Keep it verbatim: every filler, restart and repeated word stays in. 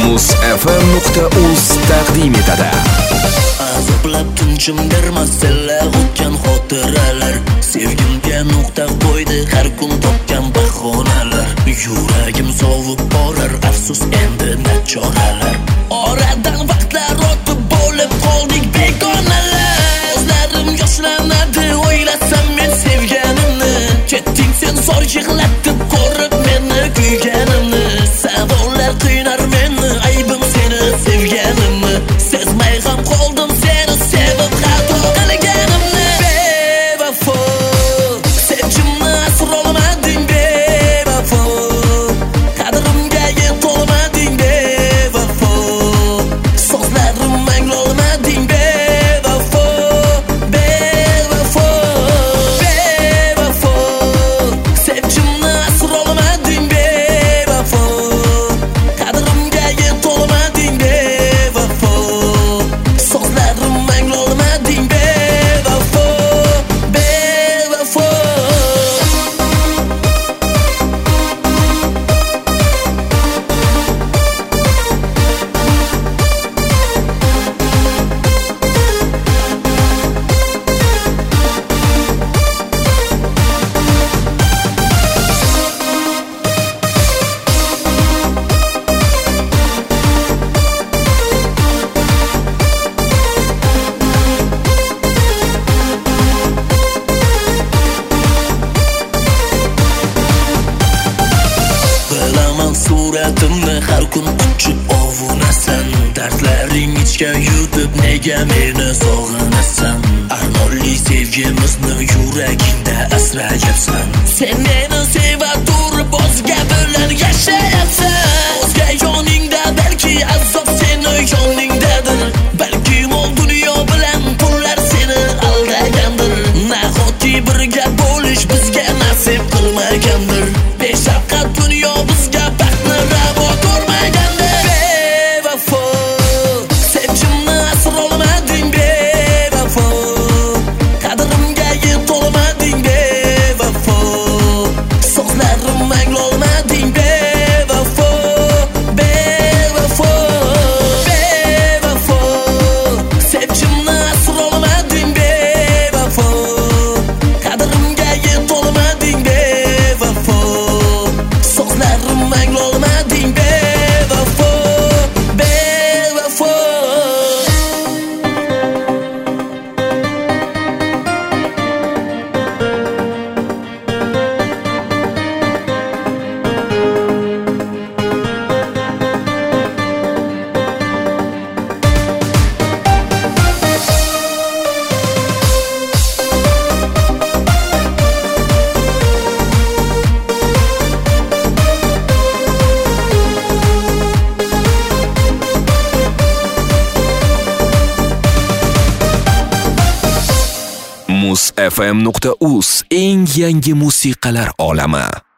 muz f m nuqta uz taqdim etadi. Azoblab tinchim bermas senlar o'tgan xotiralar. Sevgimga nuqta qo'ydi har kun topgan bahonalar. Yuragim sovib borar, afsus endi nachoralar. Oradan vaqtlar o'tib bo'lib qoldik begonalar. Ko'zlarim yoshlanadi o'ylasam men sevganimni. Ketding sen zor yig'latib ko'rib meni kuyganimni. Savollar qiynar meni, aybim seni sevganimni. Sezmay ham qoldim seni sevib xato qilganimni. Bevafo, sevgimni asrolmading bevafo. Qadrimga yetolmading bevafo. So'zlarim anglolmading bevafo. Bevafo, bevafo. Sevgimni asrolmading bevafo. Qadrimga yetolmading bevafo. So'zlarim anglolmading bevafo. Bevafo. Bilaman suratimni har kun ochib ovunasan. Dardlaring ichga yutib nega meni sog'inasan? Armonli sevgimizni yuragingda asrayapsan. Sen meni seva turib o'zga bilan yashayapsan. O'zga yoningda balki azob seni yoningdadir. Balki mol dunyo bilan pullar seni aldagandir. Nahotki birga bo'lish bizga nasib qilmagandir. Beshafqat dunyo bizga baxtni ravo ko'rmagandir. Bevafo, sevgimni asrolmading bevafo. Qadrimga yetolmading bevafo. So'zlarim anglolmading bevafo. Bevafo, bevafo. Sevgimni asrolmading bevafo. Qadrimga yetolmading bevafo. So'zlarim anglolmading bevafo. Bevafo. muz f m nuqta uz eng yangi musiqalar olami.